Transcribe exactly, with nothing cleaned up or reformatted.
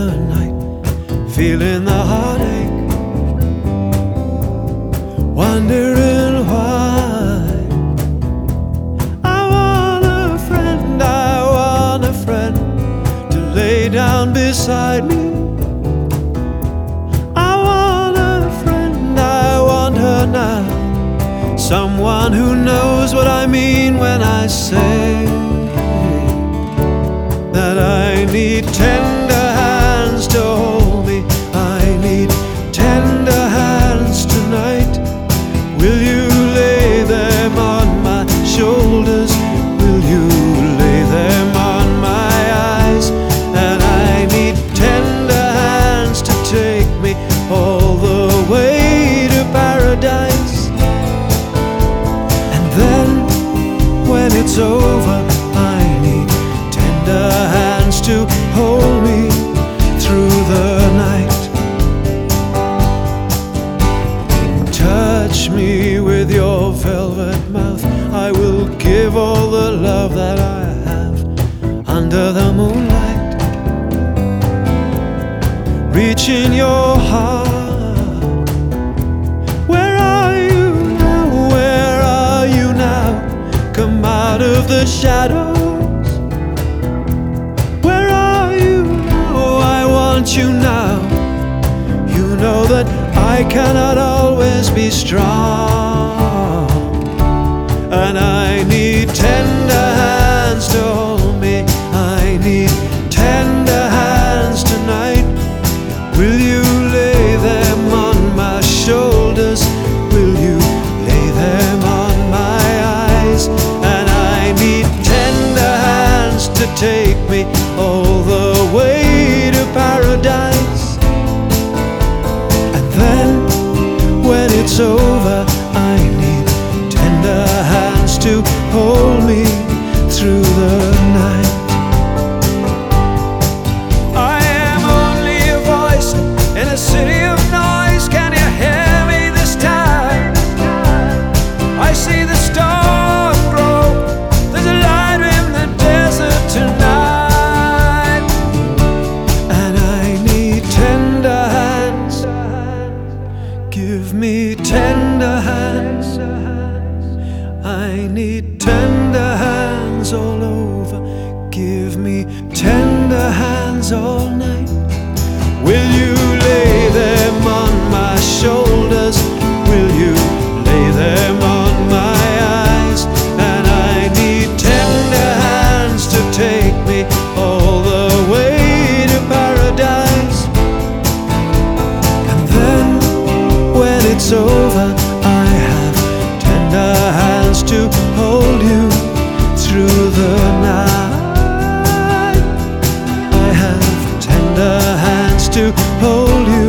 the night, feeling the heartache, wondering why. I want a friend, I want a friend to lay down beside me. I want a friend, I want her now, someone who knows what I mean when I say that I need tender hands to hold me. I need tender hands tonight. Will you lay them on my shoulders? Will you lay them on my eyes? And I need tender hands to take me all the way to paradise. And then when it's over, I need tender hands to hold me through the night. Touch me with your velvet mouth, I will give all the love that I have under the moonlight. Reach in your heart. Where are you now? Where are you now? Come out of the shadows. Where are you now? I want you now. You know that I cannot always be strong, and I need tender hands to hold me. I need tender hands tonight. Will you lay them on my shoulders? Will you lay them on my eyes? And I need tender hands to take me all the way to paradise. And then when it's over, I need tender hands to hold me through the night. I am only a voice in a city of noise. Can you hear me this time? I see the storm grow. There's a light in the desert tonight, and I need tender hands. Give me tender hands. I need tender hands all over. Give me tender hands all night. Will you lay them on my shoulders? Will you lay them on my eyes? And I need tender hands to take me all the way to paradise. And then when it's over, I have tender hands to hold you through the night. I have tender hands to hold you